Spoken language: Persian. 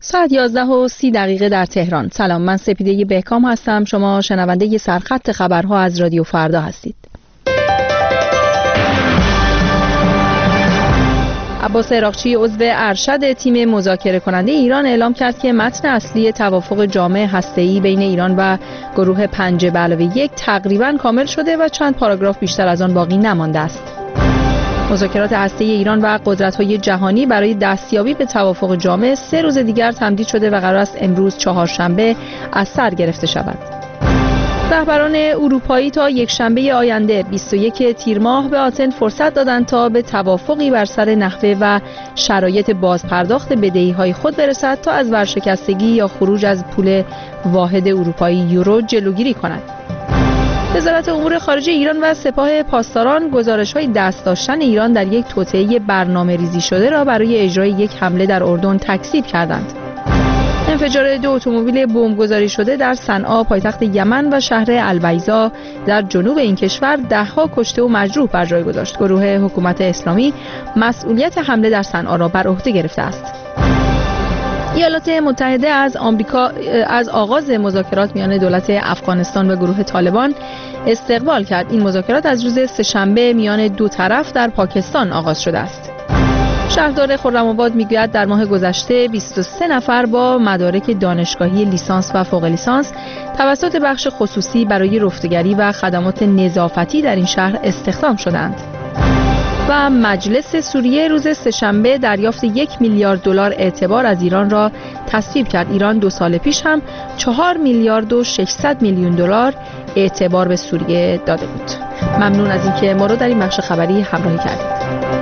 ساعت 11:30 در تهران. سلام، من سپیده بهکام هستم. شما شنونده سرخط خبرها از رادیو فردا هستید. عباس عراقچی عضو ارشد تیم مذاکره کننده ایران اعلام کرد که متن اصلی توافق جامع هسته‌ای بین ایران و گروه 5+1 تقریباً کامل شده و چند پاراگراف بیشتر از آن باقی نمانده است. مذاکرات هسته‌ای ایران و قدرت‌های جهانی برای دستیابی به توافق جامع 3 روز دیگر تمدید شده و قرار است امروز چهارشنبه از سر گرفته شود. رهبران اروپایی تا یکشنبه آینده 21 تیر ماه به آتن فرصت دادند تا به توافقی بر سر نحوه و شرایط بازپرداخت بدهی‌های خود برسد تا از ورشکستگی یا خروج از پول واحد اروپایی یورو جلوگیری کند. وزارت امور خارجه ایران و سپاه پاسداران گزارش‌های دست داشتن ایران در یک توطئه برنامه‌ریزی شده را برای اجرای یک حمله در اردن تکذیب کردند. انفجار 2 اتومبیل بمبگذاری شده در صنعا پایتخت یمن و شهر البیضا در جنوب این کشور 10 کشته و مجروح بر جای گذاشت. گروه حکومت اسلامی مسئولیت حمله در صنعا را بر عهده گرفته است. ایالات متحده از آمریکا از آغاز مذاکرات میان دولت افغانستان و گروه طالبان استقبال کرد. این مذاکرات از روز سه‌شنبه میان دو طرف در پاکستان آغاز شده است. شهردار خرم‌آباد میگوید در ماه گذشته 23 نفر با مدارک دانشگاهی لیسانس و فوق لیسانس توسط بخش خصوصی برای رفتگری و خدمات نظافتی در این شهر استخدام شدند. و مجلس سوریه روز سه‌شنبه دریافت 1 میلیارد دلار اعتبار از ایران را تصویب کرد. ایران 2 سال پیش هم 4 میلیارد و 600 میلیون دلار اعتبار به سوریه داده بود. ممنون از اینکه ما رو در این بخش خبری همراهی کردید.